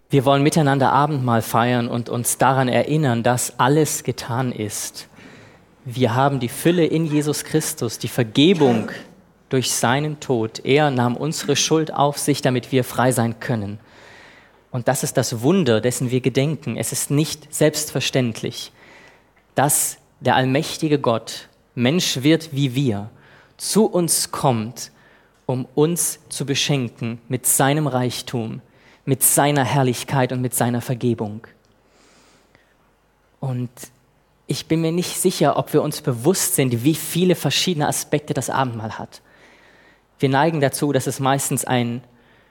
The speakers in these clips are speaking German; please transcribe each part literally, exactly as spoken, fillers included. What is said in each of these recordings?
Wir wollen miteinander Abendmahl feiern und uns daran erinnern, dass alles getan ist. Wir haben die Fülle in Jesus Christus, die Vergebung durch seinen Tod. Er nahm unsere Schuld auf sich, damit wir frei sein können. Und das ist das Wunder, dessen wir gedenken. Es ist nicht selbstverständlich, dass der allmächtige Gott Mensch wird wie wir, zu uns kommt, um uns zu beschenken mit seinem Reichtum, mit seiner Herrlichkeit und mit seiner Vergebung. Und ich bin mir nicht sicher, ob wir uns bewusst sind, wie viele verschiedene Aspekte das Abendmahl hat. Wir neigen dazu, dass es meistens ein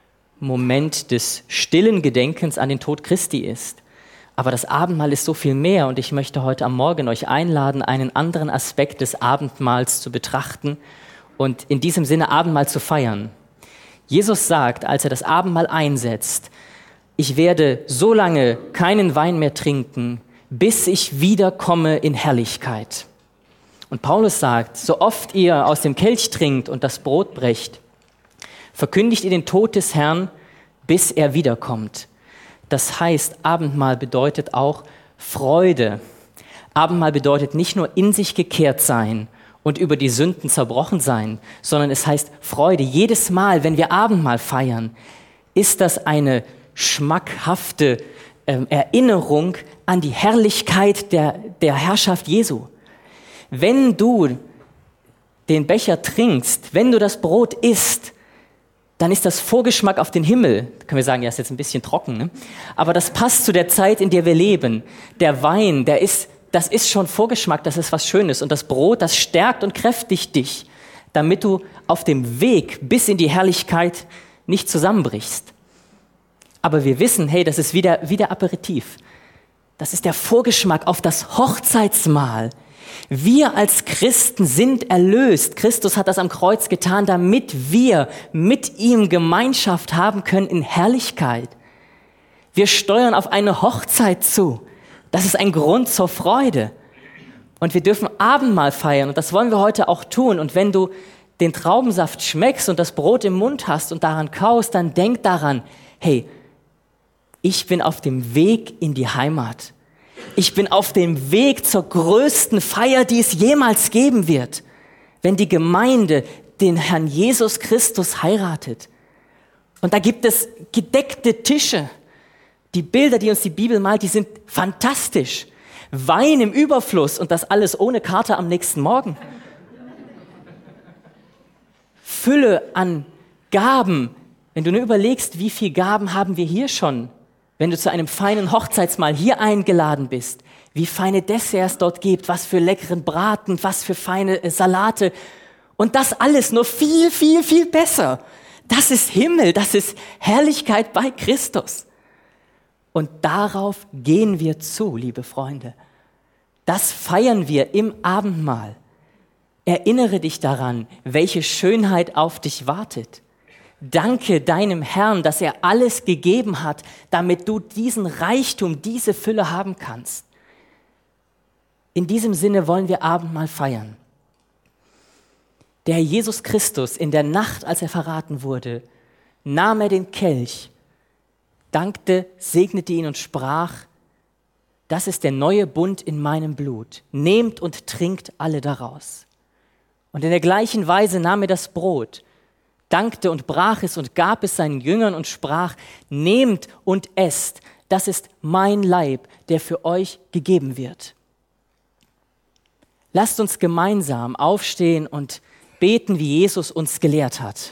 Moment des stillen Gedenkens an den Tod Christi ist. Aber das Abendmahl ist so viel mehr und ich möchte heute am Morgen euch einladen, einen anderen Aspekt des Abendmahls zu betrachten und in diesem Sinne Abendmahl zu feiern. Jesus sagt, als er das Abendmahl einsetzt, ich werde so lange keinen Wein mehr trinken, bis ich wiederkomme in Herrlichkeit. Und Paulus sagt, so oft ihr aus dem Kelch trinkt und das Brot brecht, verkündigt ihr den Tod des Herrn, bis er wiederkommt. Das heißt, Abendmahl bedeutet auch Freude. Abendmahl bedeutet nicht nur in sich gekehrt sein und über die Sünden zerbrochen sein, sondern es heißt Freude. Jedes Mal, wenn wir Abendmahl feiern, ist das eine schmackhafte äh, Erinnerung an die Herrlichkeit der, der Herrschaft Jesu. Wenn du den Becher trinkst, wenn du das Brot isst, dann ist das Vorgeschmack auf den Himmel. Da können wir sagen, ja, ist jetzt ein bisschen trocken, ne? Aber das passt zu der Zeit, in der wir leben. Der Wein, der ist, das ist schon Vorgeschmack, das ist was Schönes. Und das Brot, das stärkt und kräftigt dich, damit du auf dem Weg bis in die Herrlichkeit nicht zusammenbrichst. Aber wir wissen, hey, das ist wieder, wieder Aperitif. Das ist der Vorgeschmack auf das Hochzeitsmahl. Wir als Christen sind erlöst. Christus hat das am Kreuz getan, damit wir mit ihm Gemeinschaft haben können in Herrlichkeit. Wir steuern auf eine Hochzeit zu. Das ist ein Grund zur Freude. Und wir dürfen Abendmahl feiern und das wollen wir heute auch tun. Und wenn du den Traubensaft schmeckst und das Brot im Mund hast und daran kaust, dann denk daran, hey, ich bin auf dem Weg in die Heimat. Ich bin auf dem Weg zur größten Feier, die es jemals geben wird, wenn die Gemeinde den Herrn Jesus Christus heiratet. Und da gibt es gedeckte Tische. Die Bilder, die uns die Bibel malt, die sind fantastisch. Wein im Überfluss und das alles ohne Kater am nächsten Morgen. Fülle an Gaben. Wenn du nur überlegst, wie viele Gaben haben wir hier schon, wenn du zu einem feinen Hochzeitsmahl hier eingeladen bist, wie feine Desserts dort gibt, was für leckeren Braten, was für feine Salate und das alles nur viel, viel, viel besser. Das ist Himmel, das ist Herrlichkeit bei Christus. Und darauf gehen wir zu, liebe Freunde. Das feiern wir im Abendmahl. Erinnere dich daran, welche Schönheit auf dich wartet. Danke deinem Herrn, dass er alles gegeben hat, damit du diesen Reichtum, diese Fülle haben kannst. In diesem Sinne wollen wir Abendmahl feiern. Der Herr Jesus Christus in der Nacht, als er verraten wurde, nahm er den Kelch, dankte, segnete ihn und sprach, das ist der neue Bund in meinem Blut. Nehmt und trinkt alle daraus. Und in der gleichen Weise nahm er das Brot, dankte und brach es und gab es seinen Jüngern und sprach, nehmt und esst, das ist mein Leib, der für euch gegeben wird. Lasst uns gemeinsam aufstehen und beten, wie Jesus uns gelehrt hat.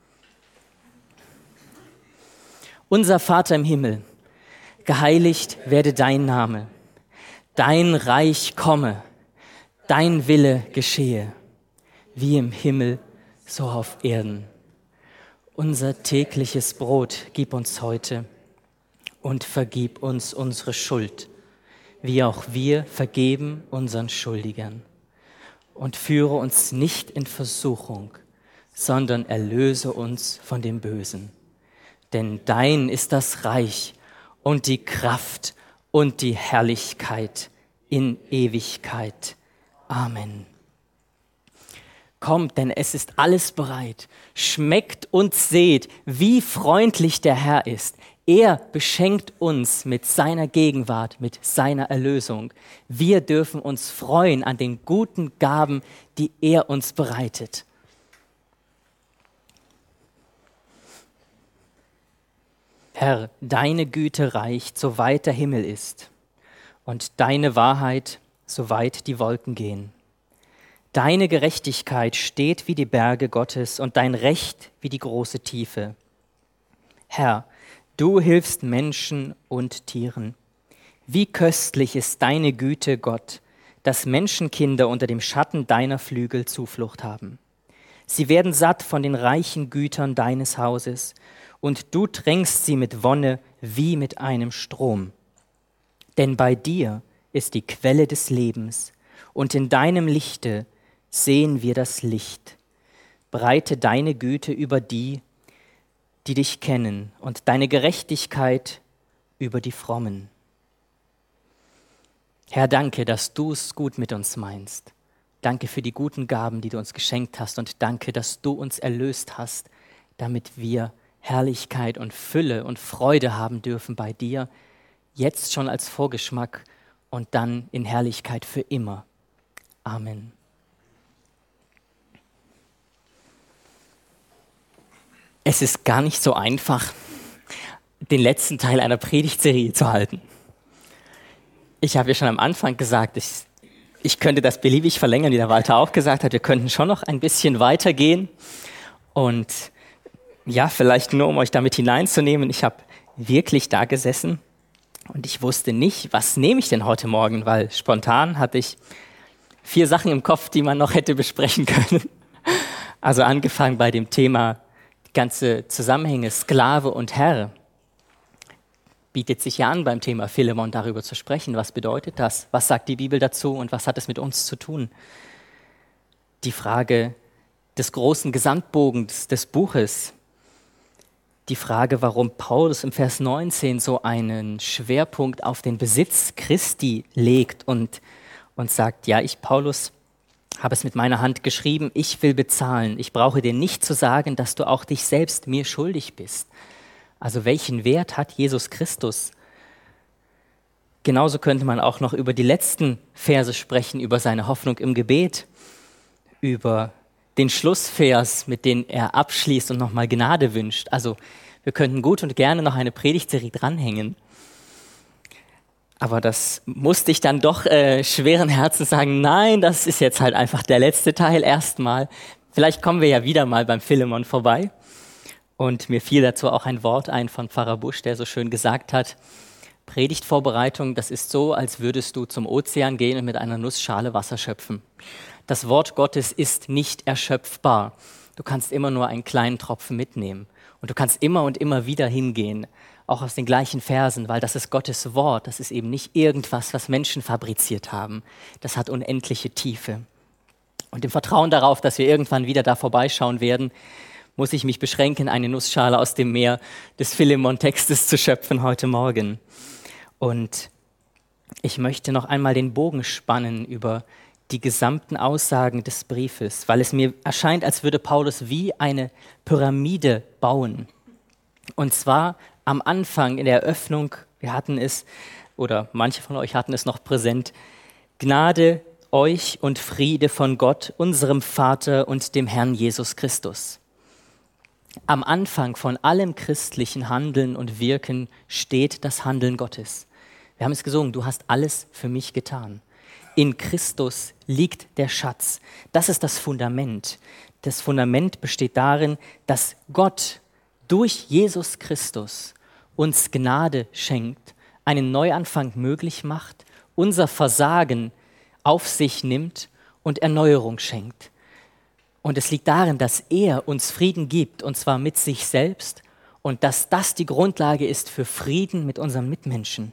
Unser Vater im Himmel, geheiligt werde dein Name, dein Reich komme, dein Wille geschehe, wie im Himmel, so auf Erden. Unser tägliches Brot gib uns heute und vergib uns unsere Schuld, wie auch wir vergeben unseren Schuldigern. Und führe uns nicht in Versuchung, sondern erlöse uns von dem Bösen. Denn dein ist das Reich und die Kraft und die Herrlichkeit in Ewigkeit. Amen. Kommt, denn es ist alles bereit. Schmeckt und seht, wie freundlich der Herr ist. Er beschenkt uns mit seiner Gegenwart, mit seiner Erlösung. Wir dürfen uns freuen an den guten Gaben, die er uns bereitet. Herr, deine Güte reicht, soweit der Himmel ist, und deine Wahrheit, soweit die Wolken gehen. Deine Gerechtigkeit steht wie die Berge Gottes und dein Recht wie die große Tiefe. Herr, du hilfst Menschen und Tieren. Wie köstlich ist deine Güte, Gott, dass Menschenkinder unter dem Schatten deiner Flügel Zuflucht haben. Sie werden satt von den reichen Gütern deines Hauses, und du tränkst sie mit Wonne wie mit einem Strom. Denn bei dir ist die Quelle des Lebens, und in deinem Lichte sehen wir das Licht. Breite deine Güte über die, die dich kennen, und deine Gerechtigkeit über die Frommen. Herr, danke, dass du es gut mit uns meinst. Danke für die guten Gaben, die du uns geschenkt hast, und danke, dass du uns erlöst hast, damit wir Herrlichkeit und Fülle und Freude haben dürfen bei dir, jetzt schon als Vorgeschmack und dann in Herrlichkeit für immer. Amen. Es ist gar nicht so einfach, den letzten Teil einer Predigtserie zu halten. Ich habe ja schon am Anfang gesagt, ich, ich könnte das beliebig verlängern, wie der Walter auch gesagt hat. Wir könnten schon noch ein bisschen weitergehen. Und ja, vielleicht nur, um euch damit hineinzunehmen, ich habe wirklich da gesessen und ich wusste nicht, was nehme ich denn heute Morgen, weil spontan hatte ich vier Sachen im Kopf, die man noch hätte besprechen können. Also angefangen bei dem Thema, die ganze Zusammenhänge Sklave und Herr. Bietet sich ja an, beim Thema Philemon darüber zu sprechen. Was bedeutet das? Was sagt die Bibel dazu und was hat es mit uns zu tun? Die Frage des großen Gesamtbogens des Buches. Die Frage, warum Paulus im Vers neunzehn so einen Schwerpunkt auf den Besitz Christi legt und, und sagt, ja, ich, Paulus, habe es mit meiner Hand geschrieben, ich will bezahlen. Ich brauche dir nicht zu sagen, dass du auch dich selbst mir schuldig bist. Also welchen Wert hat Jesus Christus? Genauso könnte man auch noch über die letzten Verse sprechen, über seine Hoffnung im Gebet, über den Schlussvers, mit dem er abschließt und nochmal Gnade wünscht. Also wir könnten gut und gerne noch eine Predigtserie dranhängen. Aber das musste ich dann doch äh, schweren Herzens sagen, nein, das ist jetzt halt einfach der letzte Teil erstmal. Vielleicht kommen wir ja wieder mal beim Philemon vorbei. Und mir fiel dazu auch ein Wort ein von Pfarrer Busch, der so schön gesagt hat, Predigtvorbereitung, das ist so, als würdest du zum Ozean gehen und mit einer Nussschale Wasser schöpfen. Das Wort Gottes ist nicht erschöpfbar. Du kannst immer nur einen kleinen Tropfen mitnehmen. Und du kannst immer und immer wieder hingehen, auch aus den gleichen Versen, weil das ist Gottes Wort. Das ist eben nicht irgendwas, was Menschen fabriziert haben. Das hat unendliche Tiefe. Und im Vertrauen darauf, dass wir irgendwann wieder da vorbeischauen werden, muss ich mich beschränken, eine Nussschale aus dem Meer des Philemon-Textes zu schöpfen heute Morgen. Und ich möchte noch einmal den Bogen spannen über die gesamten Aussagen des Briefes, weil es mir erscheint, als würde Paulus wie eine Pyramide bauen. Und zwar am Anfang in der Eröffnung, wir hatten es, oder manche von euch hatten es noch präsent, Gnade euch und Friede von Gott, unserem Vater und dem Herrn Jesus Christus. Am Anfang von allem christlichen Handeln und Wirken steht das Handeln Gottes. Wir haben es gesungen, du hast alles für mich getan. In Christus liegt der Schatz. Das ist das Fundament. Das Fundament besteht darin, dass Gott durch Jesus Christus uns Gnade schenkt, einen Neuanfang möglich macht, unser Versagen auf sich nimmt und Erneuerung schenkt. Und es liegt darin, dass er uns Frieden gibt, und zwar mit sich selbst, und dass das die Grundlage ist für Frieden mit unseren Mitmenschen.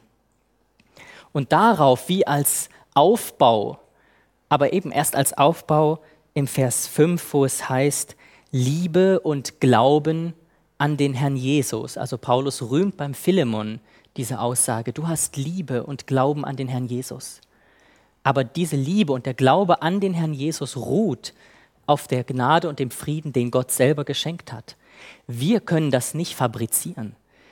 Und darauf, wie als Aufbau, aber eben erst als Aufbau im Vers fünf, wo es heißt, Liebe und Glauben an den Herrn Jesus. Also Paulus rühmt beim Philemon diese Aussage, du hast Liebe und Glauben an den Herrn Jesus. Aber diese Liebe und der Glaube an den Herrn Jesus ruht auf der Gnade und dem Frieden, den Gott selber geschenkt hat. Wir können das nicht fabrizieren. Wir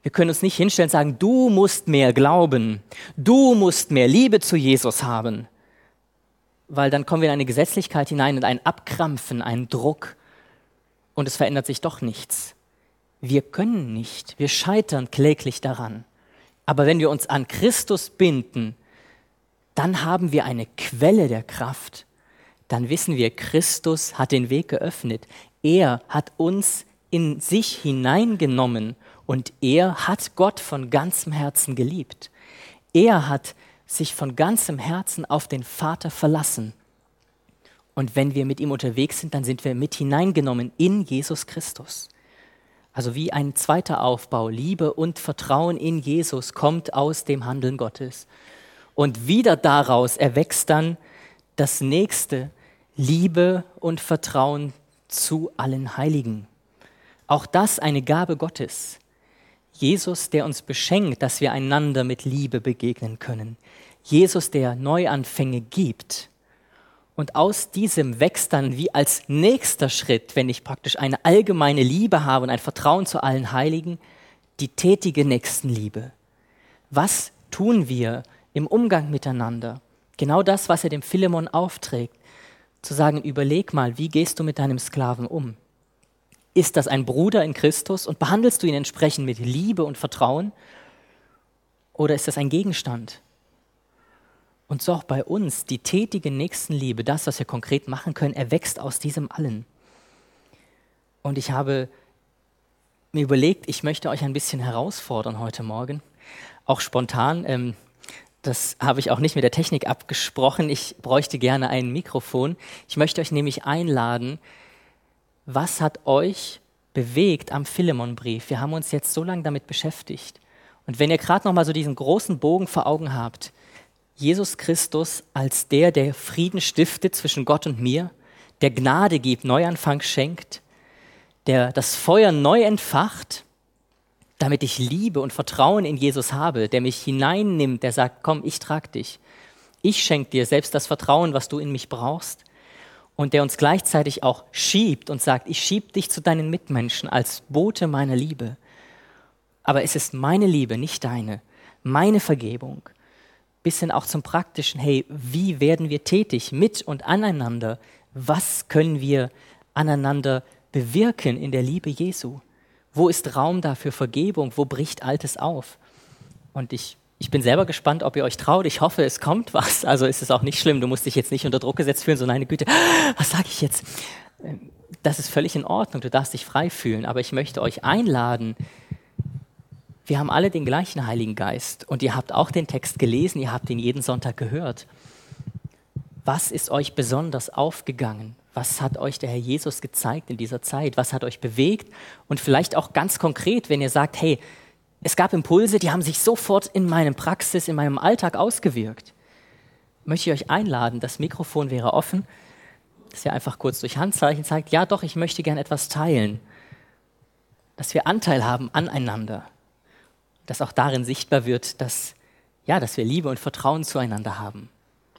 Wir können uns nicht hinstellen und sagen, du musst mehr glauben, du musst mehr Liebe zu Jesus haben, weil dann kommen wir in eine Gesetzlichkeit hinein und ein Abkrampfen, einen Druck und es verändert sich doch nichts. Wir können nicht, wir scheitern kläglich daran. Aber wenn wir uns an Christus binden, dann haben wir eine Quelle der Kraft. Dann wissen wir, Christus hat den Weg geöffnet. Er hat uns in sich hineingenommen und er hat Gott von ganzem Herzen geliebt. Er hat sich von ganzem Herzen auf den Vater verlassen. Und wenn wir mit ihm unterwegs sind, dann sind wir mit hineingenommen in Jesus Christus. Also wie ein zweiter Aufbau, Liebe und Vertrauen in Jesus kommt aus dem Handeln Gottes. Und wieder daraus erwächst dann das nächste, Liebe und Vertrauen zu allen Heiligen. Auch das eine Gabe Gottes. Jesus, der uns beschenkt, dass wir einander mit Liebe begegnen können. Jesus, der Neuanfänge gibt. Und aus diesem wächst dann wie als nächster Schritt, wenn ich praktisch eine allgemeine Liebe habe und ein Vertrauen zu allen Heiligen, die tätige Nächstenliebe. Was tun wir im Umgang miteinander? Genau das, was er dem Philemon aufträgt. Zu sagen, überleg mal, wie gehst du mit deinem Sklaven um? Ist das ein Bruder in Christus und behandelst du ihn entsprechend mit Liebe und Vertrauen? Oder ist das ein Gegenstand? Und so auch bei uns, die tätige Nächstenliebe, das, was wir konkret machen können, erwächst aus diesem Allen. Und ich habe mir überlegt, ich möchte euch ein bisschen herausfordern heute Morgen, auch spontan. Ähm, das habe ich auch nicht mit der Technik abgesprochen. Ich bräuchte gerne ein Mikrofon. Ich möchte euch nämlich einladen, was hat euch bewegt am Philemonbrief? Wir haben uns jetzt so lange damit beschäftigt. Und wenn ihr gerade noch mal so diesen großen Bogen vor Augen habt, Jesus Christus als der, der Frieden stiftet zwischen Gott und mir, der Gnade gibt, Neuanfang schenkt, der das Feuer neu entfacht, damit ich Liebe und Vertrauen in Jesus habe, der mich hineinnimmt, der sagt, komm, ich trag dich. Ich schenke dir selbst das Vertrauen, was du in mich brauchst. Und der uns gleichzeitig auch schiebt und sagt, ich schieb dich zu deinen Mitmenschen als Bote meiner Liebe. Aber es ist meine Liebe, nicht deine, meine Vergebung. Bis hin auch zum Praktischen, hey, wie werden wir tätig mit und aneinander? Was können wir aneinander bewirken in der Liebe Jesu? Wo ist Raum da für Vergebung? Wo bricht Altes auf? Und ich, ich bin selber gespannt, ob ihr euch traut. Ich hoffe, es kommt was. Also ist es auch nicht schlimm. Du musst dich jetzt nicht unter Druck gesetzt fühlen, so meine Güte, was sage ich jetzt? Das ist völlig in Ordnung. Du darfst dich frei fühlen. Aber ich möchte euch einladen, wir haben alle den gleichen Heiligen Geist und ihr habt auch den Text gelesen, ihr habt ihn jeden Sonntag gehört. Was ist euch besonders aufgegangen? Was hat euch der Herr Jesus gezeigt in dieser Zeit? Was hat euch bewegt? Und vielleicht auch ganz konkret, wenn ihr sagt, hey, es gab Impulse, die haben sich sofort in meiner Praxis, in meinem Alltag ausgewirkt. Möchte ich euch einladen, das Mikrofon wäre offen, dass ihr einfach kurz durch Handzeichen zeigt, ja doch, ich möchte gern etwas teilen. Dass wir Anteil haben aneinander. Dass auch darin sichtbar wird, dass, ja, dass wir Liebe und Vertrauen zueinander haben.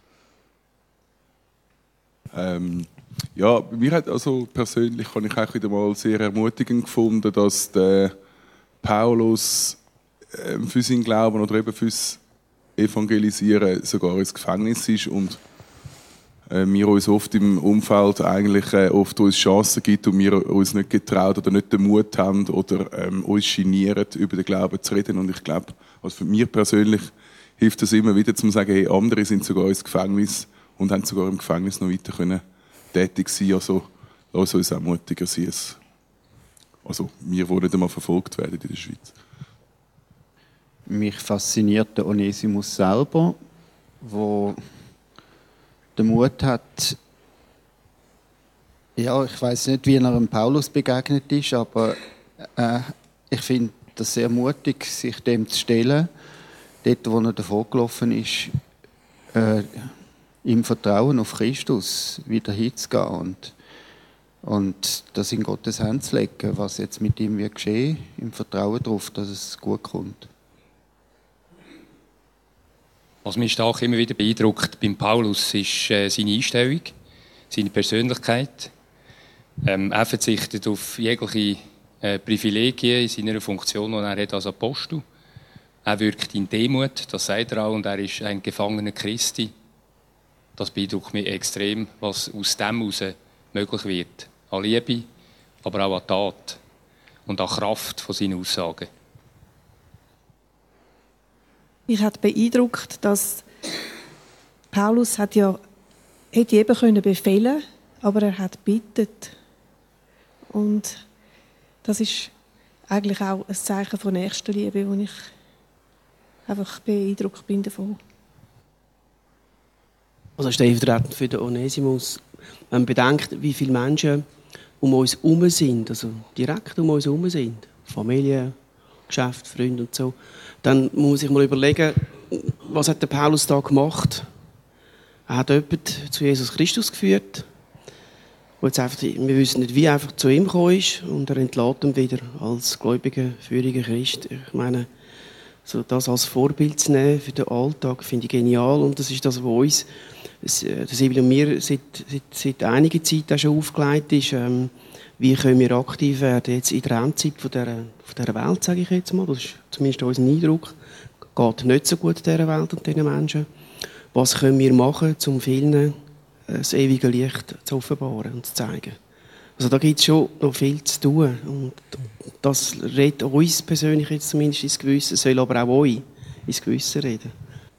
Ähm, ja, mir hat also persönlich habe ich auch wieder mal sehr ermutigend gefunden, dass der Paulus äh, für seinen Glauben oder eben fürs Evangelisieren sogar ins Gefängnis ist und äh, wir uns oft im Umfeld eigentlich äh, oft uns Chancen gibt und wir uns nicht getraut oder nicht den Mut haben oder ähm, uns genieren, über den Glauben zu reden. Und ich glaube, also für mich persönlich hilft es immer wieder, zu sagen, hey, andere sind sogar ins Gefängnis und haben sogar im Gefängnis noch weiter können tätig sein. Also lass uns auch mutiger sein. Also wir, die nicht einmal verfolgt werden in der Schweiz. Mich fasziniert der Onesimus selber, wo den Mut hat, ja, ich weiß nicht, wie er dem Paulus begegnet ist, aber äh, ich finde das sehr mutig, sich dem zu stellen, dort, wo er davor gelaufen ist, äh, im Vertrauen auf Christus wieder hinzugehen und, und das in Gottes Hand zu legen, was jetzt mit ihm wird geschehen, im Vertrauen darauf, dass es gut kommt. Was mich stark immer wieder beeindruckt beim Paulus ist äh, seine Einstellung, seine Persönlichkeit. Ähm, er verzichtet auf jegliche äh, Privilegien in seiner Funktion, die er hat als Apostel. Er wirkt in Demut, das sagt er auch, und er ist ein Gefangener Christi. Das beeindruckt mich extrem, was aus dem heraus möglich wird. An Liebe, aber auch an Tat und an Kraft von seinen Aussagen. Mich hat beeindruckt, dass Paulus hat ja hätte eben können befehlen, aber er hat bittet. Und das ist eigentlich auch ein Zeichen von Nächstenliebe, wo ich einfach beeindruckt bin davon. Also stellvertretend für den Onesimus, wenn man bedenkt, wie viele Menschen um uns herum sind, also direkt um uns herum sind, Familie, Geschäft, Freunde und so, dann muss man sich mal überlegen, was hat der Paulus da gemacht? Er hat jemanden zu Jesus Christus geführt, wo jetzt einfach, wir wissen nicht, wie er einfach zu ihm gekommen ist, und er entlässt ihn wieder als gläubiger, feuriger Christ. Ich meine, so das als Vorbild zu nehmen für den Alltag, finde ich genial, und das ist das, was uns, das Sibylle und mir seit, seit, seit einiger Zeit auch schon aufgelegt ist, ähm, wie können wir aktiv werden jetzt in der Endzeit von dieser, von dieser Welt, sage ich jetzt mal, das ist zumindest unser Eindruck, geht nicht so gut dieser Welt und diesen Menschen. Was können wir machen, um vielen das ewige Licht zu offenbaren und zu zeigen? Also da gibt es schon noch viel zu tun, und das redet uns persönlich jetzt zumindest ins Gewissen, soll aber auch euch ins Gewissen reden.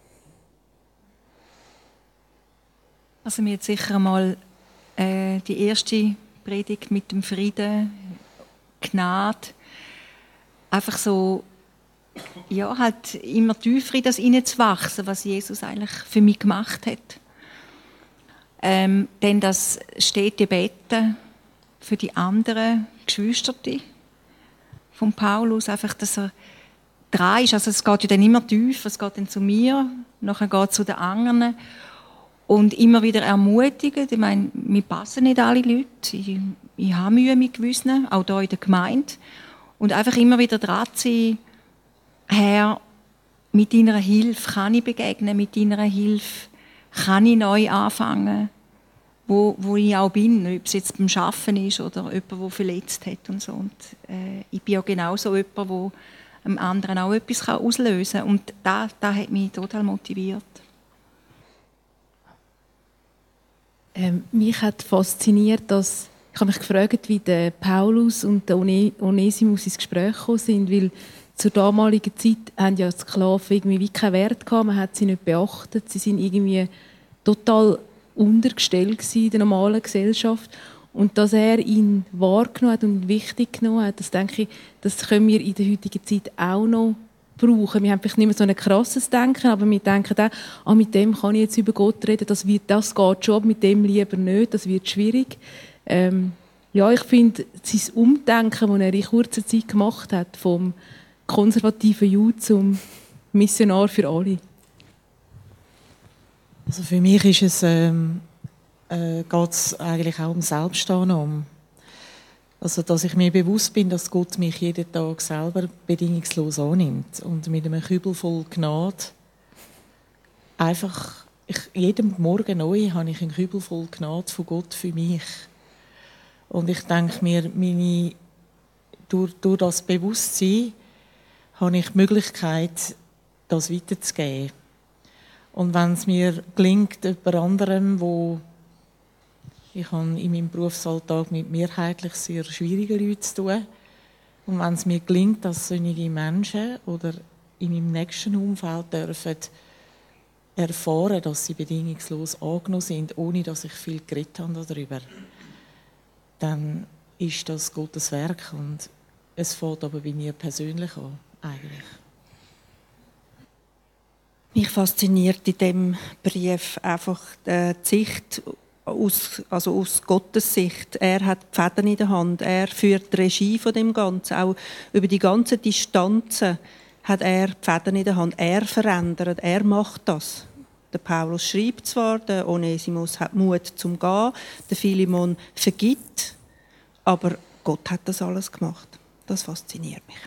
Also mir hat sicher mal äh, die erste Predigt mit dem Frieden, Gnade, einfach so, ja, halt immer tiefer in das hineinzuwachsen, was Jesus eigentlich für mich gemacht hat. Ähm, denn das stete Beten für die anderen Geschwister von Paulus, einfach, dass er dran ist. Also es geht ja dann immer tiefer, es geht dann zu mir, nachher geht es zu den anderen. Und immer wieder ermutigen. Ich meine, wir passen nicht alle Leute. Ich, ich habe Mühe mit Gewissen, auch hier in der Gemeinde. Und einfach immer wieder dran zu sein, Herr, mit deiner Hilfe kann ich begegnen, mit deiner Hilfe kann ich neu anfangen, wo, wo ich auch bin, ob es jetzt beim Arbeiten ist oder jemand, der verletzt hat und so. Und, äh, ich bin ja genauso jemand, der einem anderen auch etwas auslösen kann. Und das, das hat mich total motiviert. Ähm, mich hat fasziniert, dass ich habe mich gefragt, wie der Paulus und der Onesimus ins Gespräch gekommen sind, weil zur damaligen Zeit haben ja Sklaven irgendwie wie keinen Wert gehabt, man hat sie nicht beachtet, sie sind irgendwie total untergestellt in der normalen Gesellschaft, und dass er ihn wahrgenommen hat und wichtig genommen hat, das denke ich, das können wir in der heutigen Zeit auch noch brauchen. Wir haben vielleicht nicht mehr so ein krasses Denken, aber wir denken auch, ah, mit dem kann ich jetzt über Gott reden, das, wird, das geht schon, mit dem lieber nicht, das wird schwierig. Ähm, ja, ich finde, sein Umdenken, das er in kurzer Zeit gemacht hat, vom konservativen Jude zum Missionar für alle. Also für mich ist es, ähm, äh, geht es eigentlich auch um Selbstannahme. Also, dass ich mir bewusst bin, dass Gott mich jeden Tag selber bedingungslos annimmt und mit einem Kübel voll Gnade einfach, ich, jeden Morgen neu habe ich einen Kübel voll Gnade von Gott für mich. Und ich denke mir, meine, durch, durch das Bewusstsein habe ich die Möglichkeit, das weiterzugeben. Und wenn es mir gelingt, jemand anderem, wo ich habe in meinem Berufsalltag mit mehrheitlich sehr schwierigen Leuten zu tun. Und wenn es mir gelingt, dass solche Menschen oder in meinem nächsten Umfeld dürfen erfahren, dass sie bedingungslos angenommen sind, ohne dass ich viel geredet habe darüber, dann ist das Gottes Werk. Und es fängt aber bei mir persönlich an, eigentlich. Mich fasziniert in diesem Brief einfach die Sicht, Aus, also aus Gottes Sicht. Er hat die Fäden in der Hand. Er führt die Regie von dem Ganzen. Auch über die ganzen Distanzen hat er die Fäden in der Hand. Er verändert. Er macht das. Der Paulus schreibt zwar, der Onesimus hat Mut zum Gehen, der Philemon vergibt, aber Gott hat das alles gemacht. Das fasziniert mich.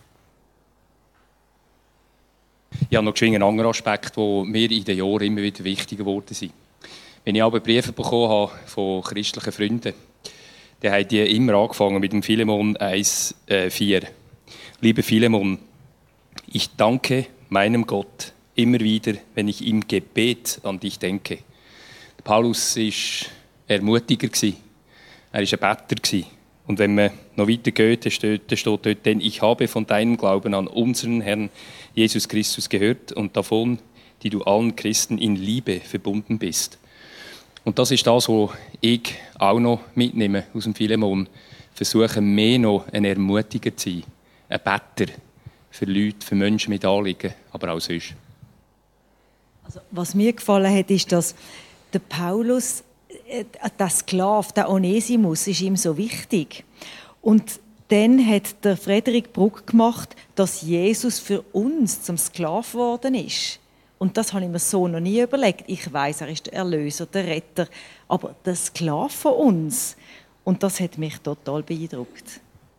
Ja, noch einen anderen Aspekt, der mir in den Jahren immer wieder wichtiger geworden ist. Wenn ich aber Briefe bekommen habe von christlichen Freunden, der hat die immer angefangen mit dem Philemon eins, vier. Liebe Philemon, ich danke meinem Gott immer wieder, wenn ich im Gebet an dich denke. Paulus war Ermutiger, er war ein Better. Und wenn man noch weiter geht, dann steht, dann steht dort, denn ich habe von deinem Glauben an unseren Herrn Jesus Christus gehört und davon, die du allen Christen in Liebe verbunden bist. Und das ist das, was ich auch noch mitnehme aus dem Philemon. Versuche mehr noch ein Ermutiger zu sein, ein Better für Leute, für Menschen mit Anliegen, aber auch sonst. Also, was mir gefallen hat, ist, dass der Paulus, der Sklave, der Onesimus, ist ihm so wichtig. Und dann hat der Frederik Bruck gemacht, dass Jesus für uns zum Sklave geworden ist. Und das habe ich mir so noch nie überlegt. Ich weiß, er ist der Erlöser, der Retter, aber der Sklave von uns. Und das hat mich total beeindruckt.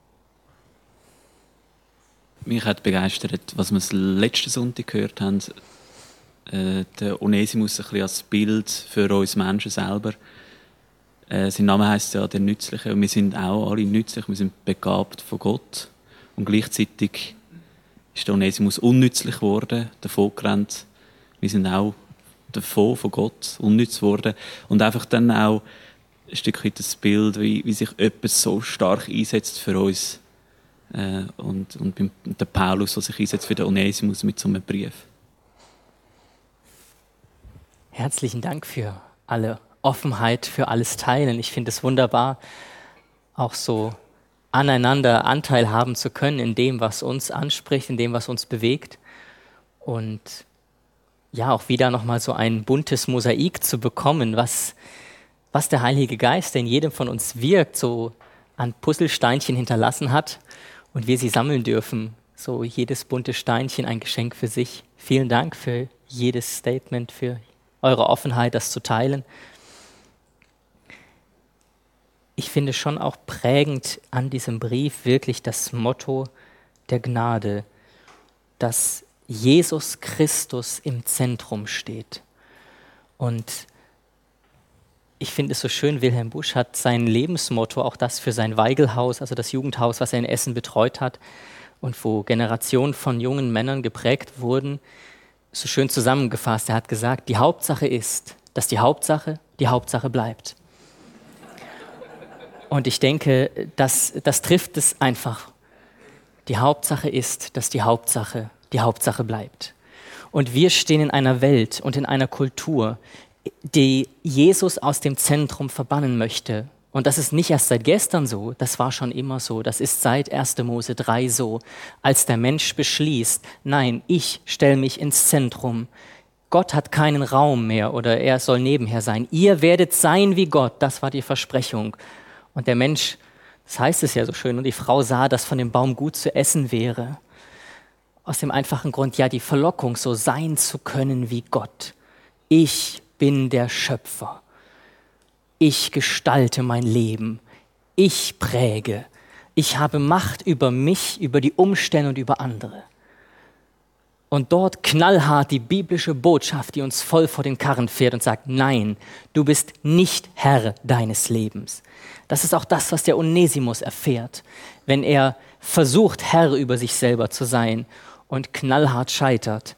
Mich hat begeistert, was wir letzten Sonntag gehört haben, äh, der Onesimus ein bisschen als Bild für uns Menschen selber. Äh, sein Name heisst ja der Nützliche und wir sind auch alle nützlich, wir sind begabt von Gott. Und gleichzeitig ist der Onesimus unnützlich geworden, davon gerannt. Wir sind auch davon, von Gott, unnütz geworden. Und einfach dann auch ein Stück weit das Bild, wie, wie sich jemand so stark einsetzt für uns. Äh, und, und beim, der Paulus, der sich einsetzt für den Onesimus mit so einem Brief. Herzlichen Dank für alle Offenheit, für alles Teilen. Ich finde es wunderbar, auch so aneinander Anteil haben zu können in dem, was uns anspricht, in dem, was uns bewegt. Und ja, auch wieder nochmal so ein buntes Mosaik zu bekommen, was, was der Heilige Geist, der in jedem von uns wirkt, so an Puzzlesteinchen hinterlassen hat und wir sie sammeln dürfen. So jedes bunte Steinchen ein Geschenk für sich. Vielen Dank für jedes Statement, für eure Offenheit, das zu teilen. Ich finde schon auch prägend an diesem Brief wirklich das Motto der Gnade, dass Jesus Christus im Zentrum steht. Und ich finde es so schön, Wilhelm Busch hat sein Lebensmotto, auch das für sein Weigelhaus, also das Jugendhaus, was er in Essen betreut hat und wo Generationen von jungen Männern geprägt wurden, so schön zusammengefasst. Er hat gesagt, die Hauptsache ist, dass die Hauptsache die Hauptsache bleibt. Und ich denke, das, das trifft es einfach. Die Hauptsache ist, dass die Hauptsache die Hauptsache bleibt. Und wir stehen in einer Welt und in einer Kultur, die Jesus aus dem Zentrum verbannen möchte. Und das ist nicht erst seit gestern so, das war schon immer so. Das ist seit erster Mose drei so. Als der Mensch beschließt, nein, ich stelle mich ins Zentrum. Gott hat keinen Raum mehr oder er soll nebenher sein. Ihr werdet sein wie Gott, das war die Versprechung. Und der Mensch, das heißt es ja so schön, und die Frau sah, dass von dem Baum gut zu essen wäre. Aus dem einfachen Grund, ja, die Verlockung, so sein zu können wie Gott. Ich bin der Schöpfer. Ich gestalte mein Leben. Ich präge. Ich habe Macht über mich, über die Umstände und über andere. Und dort knallhart die biblische Botschaft, die uns voll vor den Karren fährt und sagt, nein, du bist nicht Herr deines Lebens. Das ist auch das, was der Onesimus erfährt, wenn er versucht, Herr über sich selber zu sein und knallhart scheitert.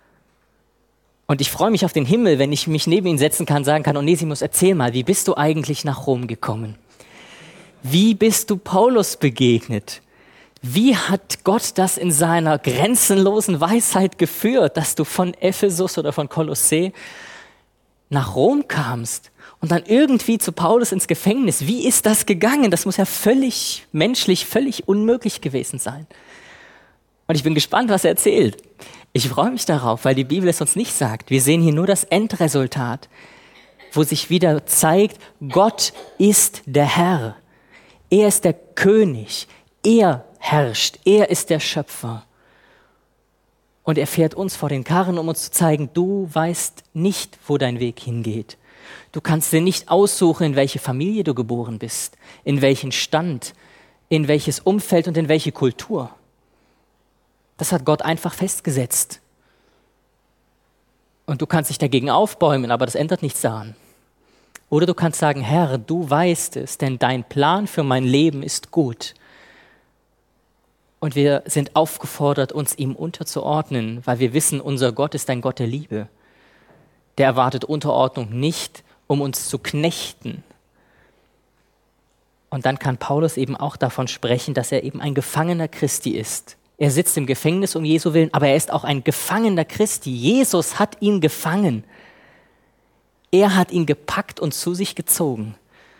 Und ich freue mich auf den Himmel, wenn ich mich neben ihn setzen kann, sagen kann, Onesimus, erzähl mal, wie bist du eigentlich nach Rom gekommen? Wie bist du Paulus begegnet? Wie hat Gott das in seiner grenzenlosen Weisheit geführt, dass du von Ephesus oder von Kolossä nach Rom kamst und dann irgendwie zu Paulus ins Gefängnis? Wie ist das gegangen? Das muss ja völlig menschlich, völlig unmöglich gewesen sein. Und ich bin gespannt, was er erzählt. Ich freue mich darauf, weil die Bibel es uns nicht sagt. Wir sehen hier nur das Endresultat, wo sich wieder zeigt, Gott ist der Herr. Er ist der König. Er herrscht. Er ist der Schöpfer. Und er fährt uns vor den Karren, um uns zu zeigen, du weißt nicht, wo dein Weg hingeht. Du kannst dir nicht aussuchen, in welche Familie du geboren bist, in welchen Stand, in welches Umfeld und in welche Kultur. Das hat Gott einfach festgesetzt. Und du kannst dich dagegen aufbäumen, aber das ändert nichts daran. Oder du kannst sagen, Herr, du weißt es, denn dein Plan für mein Leben ist gut. Und wir sind aufgefordert, uns ihm unterzuordnen, weil wir wissen, unser Gott ist ein Gott der Liebe. Der erwartet Unterordnung nicht, um uns zu knechten. Und dann kann Paulus eben auch davon sprechen, dass er eben ein Gefangener Christi ist. Er sitzt im Gefängnis um Jesu Willen, aber er ist auch ein Gefangener Christi. Jesus hat ihn gefangen. Er hat ihn gepackt und zu sich gezogen.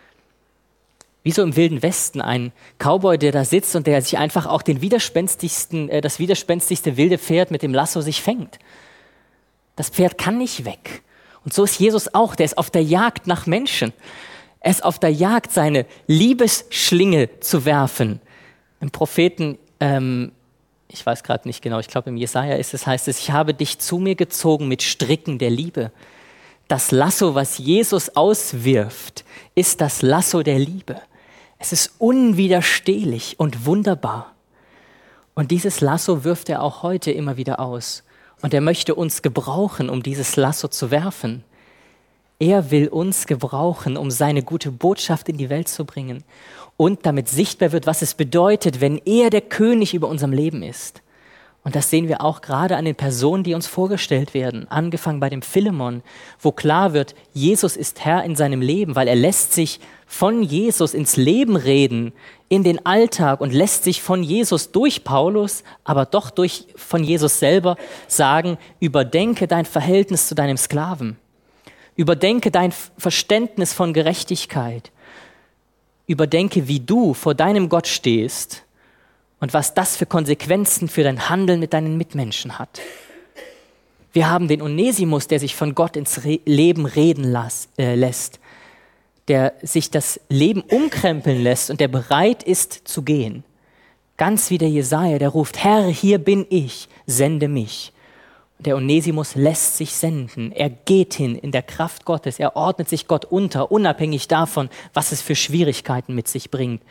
Wie so im Wilden Westen, ein Cowboy, der da sitzt und der sich einfach auch den widerspenstigsten, äh, das widerspenstigste wilde Pferd mit dem Lasso sich fängt. Das Pferd kann nicht weg. Und so ist Jesus auch, der ist auf der Jagd nach Menschen. Er ist auf der Jagd, seine Liebesschlinge zu werfen. Im Propheten, ähm, ich weiß gerade nicht genau, ich glaube im Jesaja ist es, heißt es, ich habe dich zu mir gezogen mit Stricken der Liebe. Das Lasso, was Jesus auswirft, ist das Lasso der Liebe. Es ist unwiderstehlich und wunderbar. Und dieses Lasso wirft er auch heute immer wieder aus. Und er möchte uns gebrauchen, um dieses Lasso zu werfen. Er will uns gebrauchen, um seine gute Botschaft in die Welt zu bringen. Und damit sichtbar wird, was es bedeutet, wenn er der König über unserem Leben ist. Und das sehen wir auch gerade an den Personen, die uns vorgestellt werden. Angefangen bei dem Philemon, wo klar wird, Jesus ist Herr in seinem Leben, weil er lässt sich von Jesus ins Leben reden, in den Alltag und lässt sich von Jesus durch Paulus, aber doch durch von Jesus selber sagen, überdenke dein Verhältnis zu deinem Sklaven. Überdenke dein Verständnis von Gerechtigkeit. Überdenke, wie du vor deinem Gott stehst und was das für Konsequenzen für dein Handeln mit deinen Mitmenschen hat. Wir haben den Onesimus, der sich von Gott ins Re- Leben reden las, äh, lässt, der sich das Leben umkrempeln lässt und der bereit ist zu gehen. Ganz wie der Jesaja, der ruft, Herr, hier bin ich, sende mich. Und der Onesimus lässt sich senden. Er geht hin in der Kraft Gottes. Er ordnet sich Gott unter, unabhängig davon, was es für Schwierigkeiten mit sich bringt.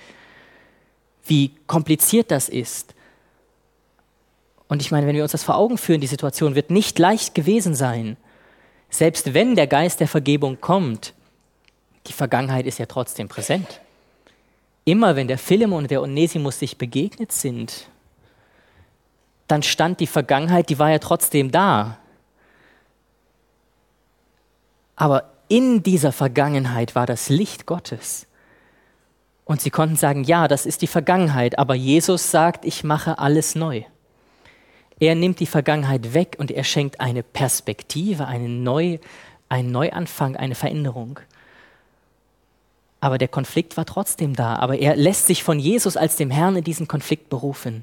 Wie kompliziert das ist. Und ich meine, wenn wir uns das vor Augen führen, die Situation wird nicht leicht gewesen sein. Selbst wenn der Geist der Vergebung kommt, die Vergangenheit ist ja trotzdem präsent. Immer wenn der Philemon und der Onesimus sich begegnet sind, dann stand die Vergangenheit, die war ja trotzdem da. Aber in dieser Vergangenheit war das Licht Gottes. Und sie konnten sagen, ja, das ist die Vergangenheit, aber Jesus sagt, ich mache alles neu. Er nimmt die Vergangenheit weg und er schenkt eine Perspektive, einen, Neu, einen Neuanfang, eine Veränderung. Aber der Konflikt war trotzdem da. Aber er lässt sich von Jesus als dem Herrn in diesen Konflikt berufen.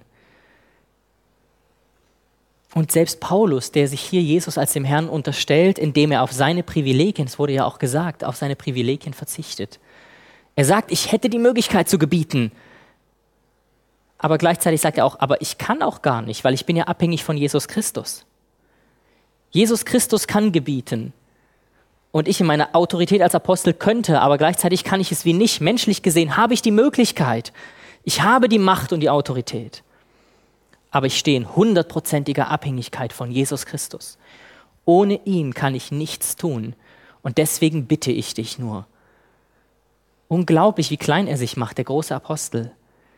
Und selbst Paulus, der sich hier Jesus als dem Herrn unterstellt, indem er auf seine Privilegien, es wurde ja auch gesagt, auf seine Privilegien verzichtet. Er sagt, ich hätte die Möglichkeit zu gebieten. Aber gleichzeitig sagt er auch, aber ich kann auch gar nicht, weil ich bin ja abhängig von Jesus Christus. Jesus Christus kann gebieten. Und ich in meiner Autorität als Apostel könnte, aber gleichzeitig kann ich es wie nicht. Menschlich gesehen habe ich die Möglichkeit. Ich habe die Macht und die Autorität. Aber ich stehe in hundertprozentiger Abhängigkeit von Jesus Christus. Ohne ihn kann ich nichts tun. Und deswegen bitte ich dich nur. Unglaublich, wie klein er sich macht, der große Apostel.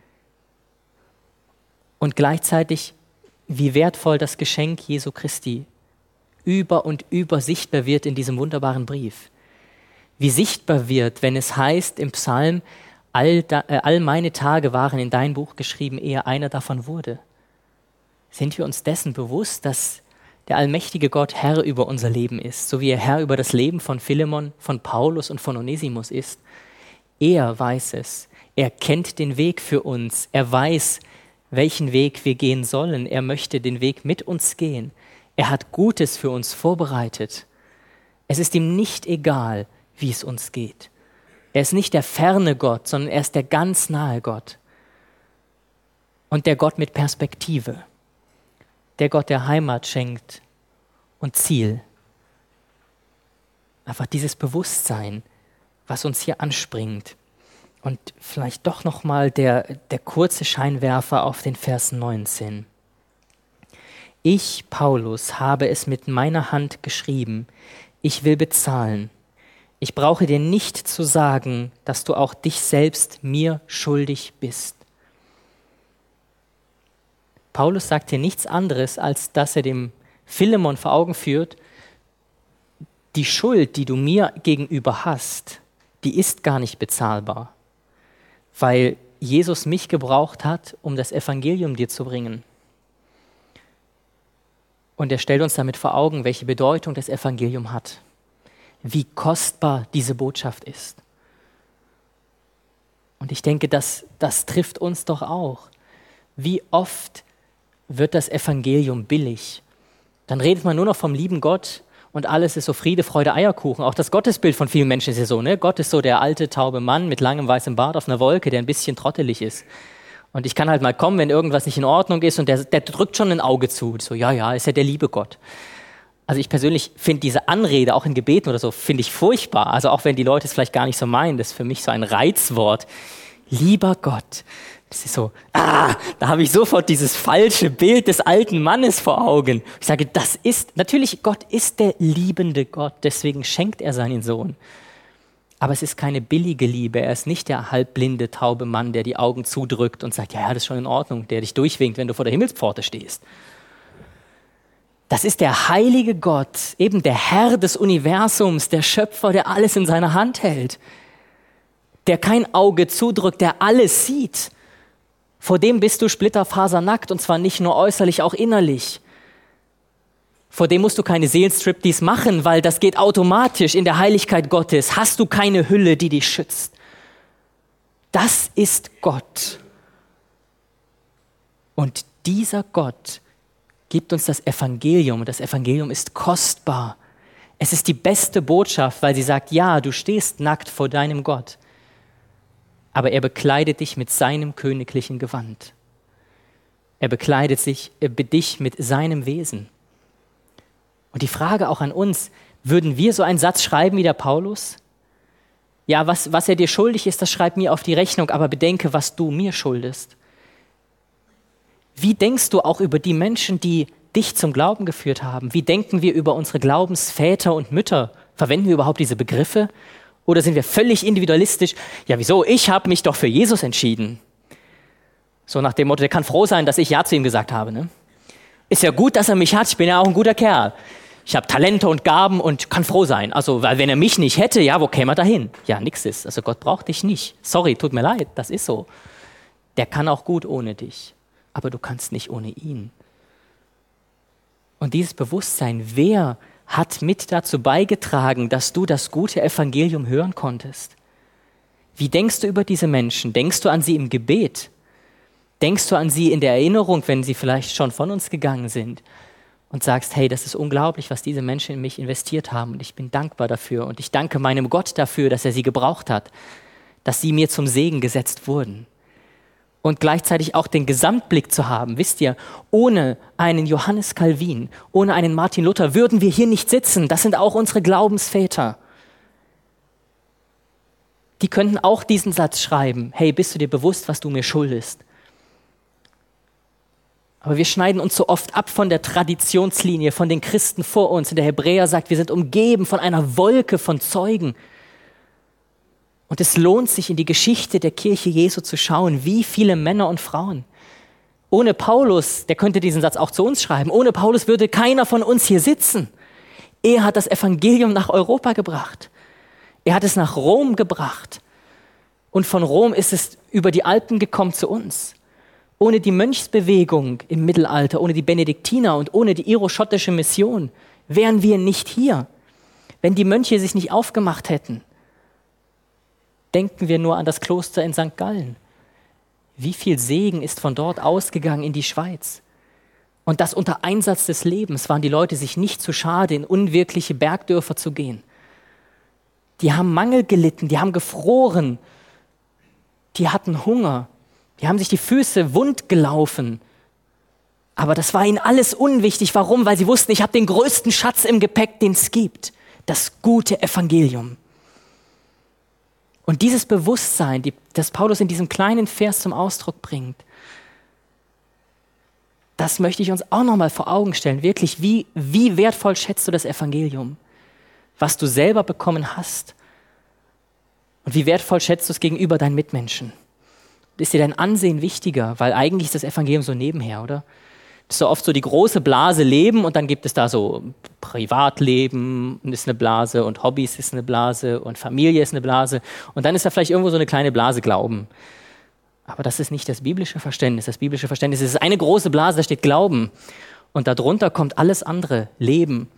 Und gleichzeitig, wie wertvoll das Geschenk Jesu Christi über und über sichtbar wird in diesem wunderbaren Brief. Wie sichtbar wird, wenn es heißt im Psalm, all, da, äh, all meine Tage waren in dein Buch geschrieben, ehe einer davon wurde. Sind wir uns dessen bewusst, dass der allmächtige Gott Herr über unser Leben ist, so wie er Herr über das Leben von Philemon, von Paulus und von Onesimus ist? Er weiß es. Er kennt den Weg für uns. Er weiß, welchen Weg wir gehen sollen. Er möchte den Weg mit uns gehen. Er hat Gutes für uns vorbereitet. Es ist ihm nicht egal, wie es uns geht. Er ist nicht der ferne Gott, sondern er ist der ganz nahe Gott. Und der Gott mit Perspektive. Der Gott, der Heimat schenkt und Ziel. Einfach dieses Bewusstsein, was uns hier anspringt. Und vielleicht doch nochmal der, der kurze Scheinwerfer auf den Vers neunzehn. Ich, Paulus, habe es mit meiner Hand geschrieben. Ich will bezahlen. Ich brauche dir nicht zu sagen, dass du auch dich selbst mir schuldig bist. Paulus sagt hier nichts anderes, als dass er dem Philemon vor Augen führt, die Schuld, die du mir gegenüber hast, die ist gar nicht bezahlbar, weil Jesus mich gebraucht hat, um das Evangelium dir zu bringen. Und er stellt uns damit vor Augen, welche Bedeutung das Evangelium hat, wie kostbar diese Botschaft ist. Und ich denke, das, das trifft uns doch auch. Wie oft wird das Evangelium billig? Dann redet man nur noch vom lieben Gott und alles ist so Friede, Freude, Eierkuchen. Auch das Gottesbild von vielen Menschen ist ja so, ne? Gott ist so der alte, taube Mann mit langem weißem Bart auf einer Wolke, der ein bisschen trottelig ist. Und ich kann halt mal kommen, wenn irgendwas nicht in Ordnung ist und der, der drückt schon ein Auge zu. So, ja, ja, ist ja der liebe Gott. Also ich persönlich finde diese Anrede, auch in Gebeten oder so, finde ich furchtbar. Also auch wenn die Leute es vielleicht gar nicht so meinen, das ist für mich so ein Reizwort. Lieber Gott. Das ist so, ah, da habe ich sofort dieses falsche Bild des alten Mannes vor Augen. Ich sage, das ist, natürlich, Gott ist der liebende Gott, deswegen schenkt er seinen Sohn. Aber es ist keine billige Liebe, er ist nicht der halbblinde, taube Mann, der die Augen zudrückt und sagt, ja, ja, das ist schon in Ordnung, der dich durchwinkt, wenn du vor der Himmelspforte stehst. Das ist der heilige Gott, eben der Herr des Universums, der Schöpfer, der alles in seiner Hand hält, der kein Auge zudrückt, der alles sieht. Vor dem bist du splitterfasernackt und zwar nicht nur äußerlich, auch innerlich. Vor dem musst du keine Seelenstriptease machen, weil das geht automatisch in der Heiligkeit Gottes. Hast du keine Hülle, die dich schützt. Das ist Gott. Und dieser Gott gibt uns das Evangelium. Das Evangelium ist kostbar. Es ist die beste Botschaft, weil sie sagt, ja, du stehst nackt vor deinem Gott. Aber er bekleidet dich mit seinem königlichen Gewand. Er bekleidet sich, äh, dich mit seinem Wesen. Und die Frage auch an uns, würden wir so einen Satz schreiben wie der Paulus? Ja, was, was er dir schuldig ist, das schreib mir auf die Rechnung, aber bedenke, was du mir schuldest. Wie denkst du auch über die Menschen, die dich zum Glauben geführt haben? Wie denken wir über unsere Glaubensväter und Mütter? Verwenden wir überhaupt diese Begriffe? Oder sind wir völlig individualistisch? Ja, wieso? Ich habe mich doch für Jesus entschieden. So nach dem Motto, der kann froh sein, dass ich Ja zu ihm gesagt habe. Ne? Ist ja gut, dass er mich hat. Ich bin ja auch ein guter Kerl. Ich habe Talente und Gaben und kann froh sein. Also, weil wenn er mich nicht hätte, ja, wo käme er dahin? Ja, nix ist. Also Gott braucht dich nicht. Sorry, tut mir leid, das ist so. Der kann auch gut ohne dich. Aber du kannst nicht ohne ihn. Und dieses Bewusstsein, wer hat mit dazu beigetragen, dass du das gute Evangelium hören konntest? Wie denkst du über diese Menschen? Denkst du an sie im Gebet? Denkst du an sie in der Erinnerung, wenn sie vielleicht schon von uns gegangen sind? Und sagst, hey, das ist unglaublich, was diese Menschen in mich investiert haben und ich bin dankbar dafür und ich danke meinem Gott dafür, dass er sie gebraucht hat, dass sie mir zum Segen gesetzt wurden. Und gleichzeitig auch den Gesamtblick zu haben. Wisst ihr, ohne einen Johannes Calvin, ohne einen Martin Luther würden wir hier nicht sitzen. Das sind auch unsere Glaubensväter. Die könnten auch diesen Satz schreiben. Hey, bist du dir bewusst, was du mir schuldest? Aber wir schneiden uns so oft ab von der Traditionslinie, von den Christen vor uns. Und der Hebräer sagt, wir sind umgeben von einer Wolke von Zeugen. Und es lohnt sich, in die Geschichte der Kirche Jesu zu schauen, wie viele Männer und Frauen. Ohne Paulus, der könnte diesen Satz auch zu uns schreiben, ohne Paulus würde keiner von uns hier sitzen. Er hat das Evangelium nach Europa gebracht. Er hat es nach Rom gebracht. Und von Rom ist es über die Alpen gekommen zu uns. Ohne die Mönchsbewegung im Mittelalter, ohne die Benediktiner und ohne die iroschottische Mission wären wir nicht hier. Wenn die Mönche sich nicht aufgemacht hätten. Denken wir nur an das Kloster in Sankt Gallen. Wie viel Segen ist von dort ausgegangen in die Schweiz? Und das unter Einsatz des Lebens waren die Leute sich nicht zu schade, in unwirkliche Bergdörfer zu gehen. Die haben Mangel gelitten, die haben gefroren, die hatten Hunger, die haben sich die Füße wund gelaufen. Aber das war ihnen alles unwichtig. Warum? Weil sie wussten, ich habe den größten Schatz im Gepäck, den es gibt. Das gute Evangelium. Und dieses Bewusstsein, die, das Paulus in diesem kleinen Vers zum Ausdruck bringt, das möchte ich uns auch nochmal vor Augen stellen. Wirklich, wie, wie wertvoll schätzt du das Evangelium? Was du selber bekommen hast Und wie wertvoll schätzt du es gegenüber deinen Mitmenschen? Ist dir dein Ansehen wichtiger? Weil eigentlich ist das Evangelium so nebenher, oder? Das ist so oft so die große Blase Leben und dann gibt es da so Privatleben ist eine Blase und Hobbys ist eine Blase und Familie ist eine Blase und dann ist da vielleicht irgendwo so eine kleine Blase Glauben. Aber das ist nicht das biblische Verständnis. Das biblische Verständnis ist eine große Blase, da steht Glauben und darunter kommt alles andere, Leben,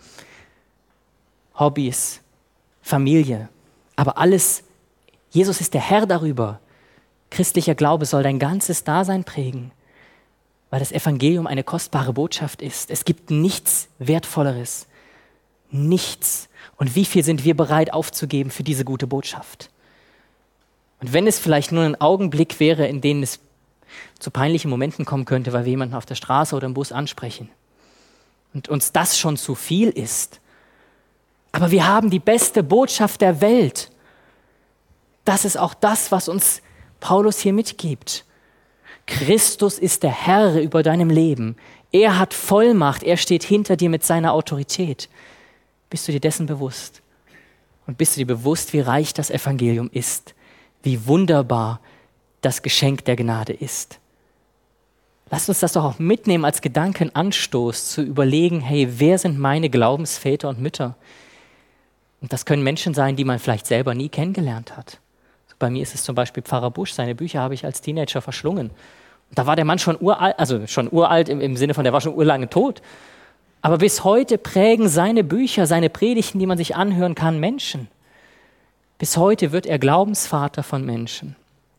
Hobbys, Familie, aber alles, Jesus ist der Herr darüber. Christlicher Glaube soll dein ganzes Dasein prägen. Weil das Evangelium eine kostbare Botschaft ist. Es gibt nichts Wertvolleres. Nichts. Und wie viel sind wir bereit aufzugeben für diese gute Botschaft? Und wenn es vielleicht nur ein Augenblick wäre, in dem es zu peinlichen Momenten kommen könnte, weil wir jemanden auf der Straße oder im Bus ansprechen und uns das schon zu viel ist. Aber wir haben die beste Botschaft der Welt. Das ist auch das, was uns Paulus hier mitgibt. Christus ist der Herr über deinem Leben. Er hat Vollmacht, er steht hinter dir mit seiner Autorität. Bist du dir dessen bewusst? Und bist du dir bewusst, wie reich das Evangelium ist? Wie wunderbar das Geschenk der Gnade ist? Lasst uns das doch auch mitnehmen als Gedankenanstoß, zu überlegen, hey, wer sind meine Glaubensväter und Mütter? Und das können Menschen sein, die man vielleicht selber nie kennengelernt hat. Bei mir ist es zum Beispiel Pfarrer Busch, seine Bücher habe ich als Teenager verschlungen. Und da war der Mann schon uralt, also schon uralt im, im Sinne von, der war schon urlange tot. Aber bis heute prägen seine Bücher, seine Predigten, die man sich anhören kann, Menschen. Bis heute wird er Glaubensvater von Menschen.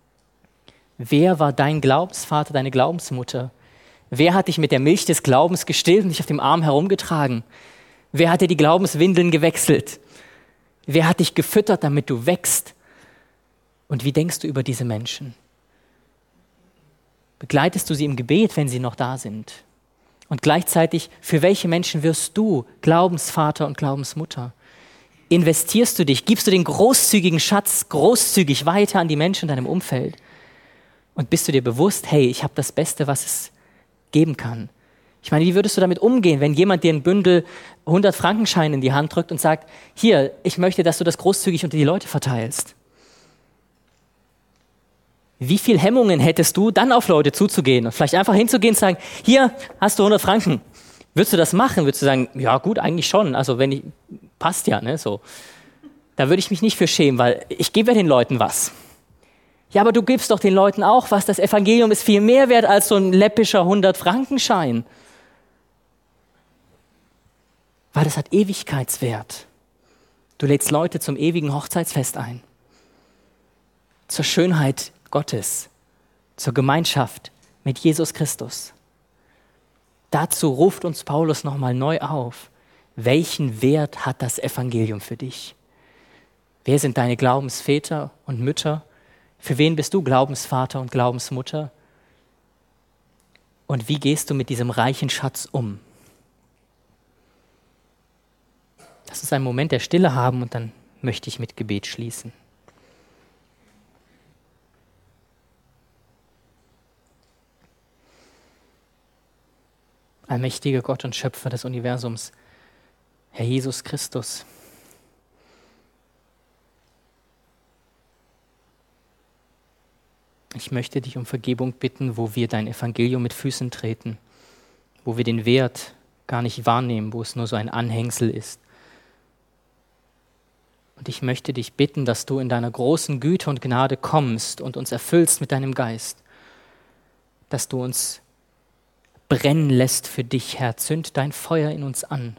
Wer war dein Glaubensvater, deine Glaubensmutter? Wer hat dich mit der Milch des Glaubens gestillt und dich auf dem Arm herumgetragen? Wer hat dir die Glaubenswindeln gewechselt? Wer hat dich gefüttert, damit du wächst? Und wie denkst du über diese Menschen? Begleitest du sie im Gebet, wenn sie noch da sind? Und gleichzeitig, für welche Menschen wirst du Glaubensvater und Glaubensmutter? Investierst du dich, gibst du den großzügigen Schatz großzügig weiter an die Menschen in deinem Umfeld? Und bist du dir bewusst, hey, ich habe das Beste, was es geben kann? Ich meine, wie würdest du damit umgehen, wenn jemand dir ein Bündel hundert Frankenscheine in die Hand drückt und sagt, hier, ich möchte, dass du das großzügig unter die Leute verteilst? Wie viel Hemmungen hättest du, dann auf Leute zuzugehen und vielleicht einfach hinzugehen und sagen, hier hast du hundert Franken. Würdest du das machen? Würdest du sagen, ja gut, eigentlich schon. Also wenn ich, passt ja, ne, so. Da würde ich mich nicht für schämen, weil ich gebe ja den Leuten was. Ja, aber du gibst doch den Leuten auch was. Das Evangelium ist viel mehr wert als so ein läppischer hundert-Frankenschein. Weil das hat Ewigkeitswert. Du lädst Leute zum ewigen Hochzeitsfest ein. Zur Schönheit Gottes, zur Gemeinschaft mit Jesus Christus. Dazu ruft uns Paulus nochmal neu auf. Welchen Wert hat das Evangelium für dich? Wer sind deine Glaubensväter und Mütter? Für wen bist du Glaubensvater und Glaubensmutter? Und wie gehst du mit diesem reichen Schatz um? Lass uns einen Moment der Stille haben und dann möchte ich mit Gebet schließen. Allmächtiger Gott und Schöpfer des Universums, Herr Jesus Christus, ich möchte dich um Vergebung bitten, wo wir dein Evangelium mit Füßen treten, wo wir den Wert gar nicht wahrnehmen, wo es nur so ein Anhängsel ist. Und ich möchte dich bitten, dass du in deiner großen Güte und Gnade kommst und uns erfüllst mit deinem Geist, dass du uns brennen lässt für dich, Herr. Zünd dein Feuer in uns an.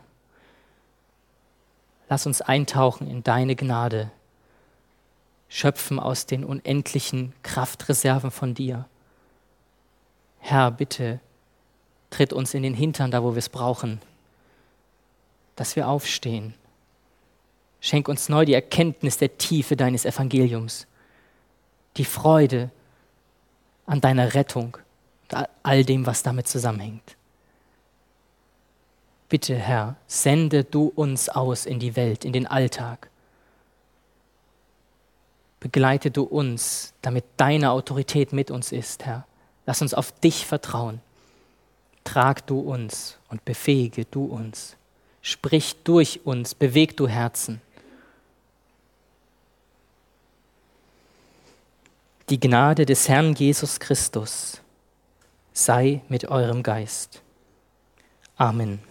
Lass uns eintauchen in deine Gnade, schöpfen aus den unendlichen Kraftreserven von dir. Herr, bitte, tritt uns in den Hintern, da wo wir es brauchen, dass wir aufstehen. Schenk uns neu die Erkenntnis der Tiefe deines Evangeliums, die Freude an deiner Rettung, all dem, was damit zusammenhängt. Bitte, Herr, sende du uns aus in die Welt, in den Alltag. Begleite du uns, damit deine Autorität mit uns ist, Herr. Lass uns auf dich vertrauen. Trag du uns und befähige du uns. Sprich durch uns, beweg du Herzen. Die Gnade des Herrn Jesus Christus sei mit eurem Geist. Amen.